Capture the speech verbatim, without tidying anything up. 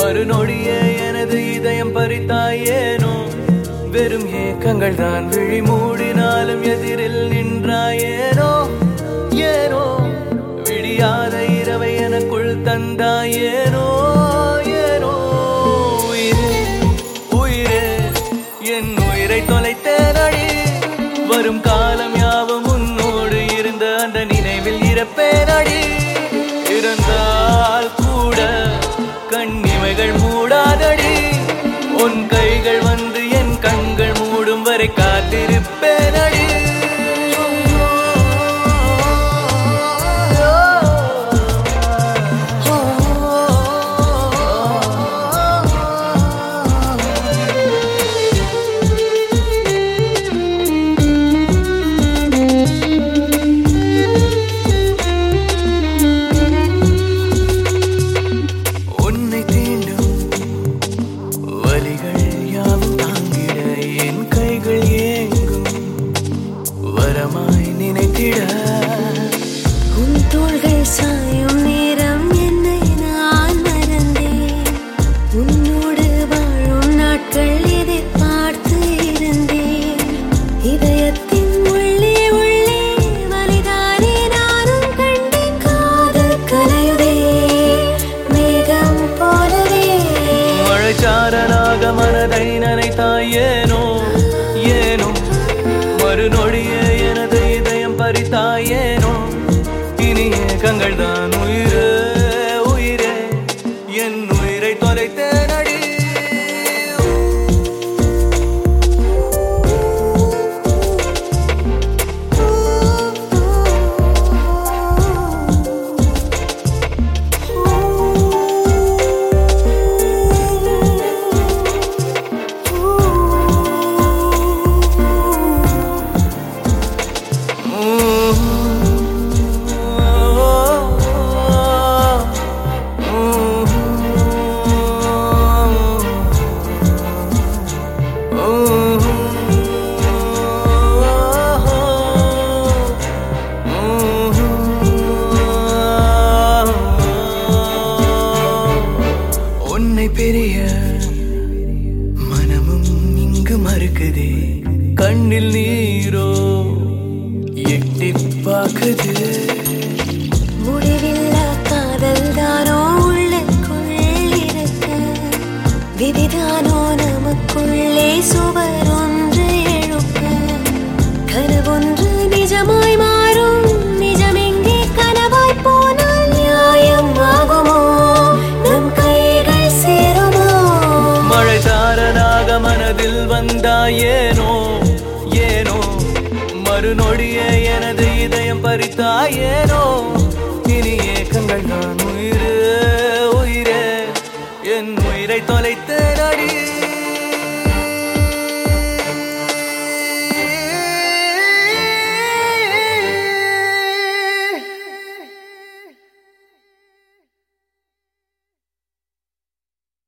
மறுநொடியே எனது இதயம் பறித்தாயேனோ வெறும் ஏக்கங்கள் தான் விழி மூடினாலும் எதிரில் நின்றாயேனோ ஏனோ விடியாத இரவை எனக்குள் தந்தாயேனோ ஏனோ உயிரே உயிரே என் உயிரை தொலைத்தேனடி வரும் காலம் யாவும் உன்னோடு இருந்த அந்த நினைவில் இறப்பேனடி இருந்தால் கூட கண்ணிமைகள் மூடாதடி உன் கைகள் வந்து என் கண்கள் மூடும் வரை காத்திருப்பேனடி உன் தோள்கள் சாயும் நேரம் என்னை நான் மறந்தேன் உன்னோடு வாழும் நாட்கள் எதிர்பார்த்து இருந்தேன் இதயத்தின் உள்ளே உள்ளே வலிதானே நானும் கண்டேன் காதல் கலையுதே மேகம் போலவே மழைச்சாரனாக மனதை நனைத்தாயேனோ ஏனோ மறுநொடியே எனது இதயம் பறித்தாயேனோ இனி ஏக்கங்கள் தான் உயிரே உயிரே என் உயிரை தொலைத்தேனடி உன்னை பெரிய மனமும் இங்கு மறுக்குதே கண்ணில் நீரோ எட்டி பார்க்குது முடிவில்லா காதல் தானோ உள்ளுக்குள் இருக்க விதிதானோ நமக்குள்ளே சுவர் ஒன்று எழுப்ப கனவொன்று நிஜமாய் மாறும் நிஜம் எங்கே கனவாய் போனால் நியாயம் ஆகுமோ நம் கைகள் சேருமோ மழைச்சாரனாக மனதில் வந்தாயேனோ ஏனோ மறுநொடியே எனது இதயம் பறித்தாயேனோ இனி ஏக்கங்கள் தான் உயிரே உயிரே என் உயிரை தொலைத்தேனடி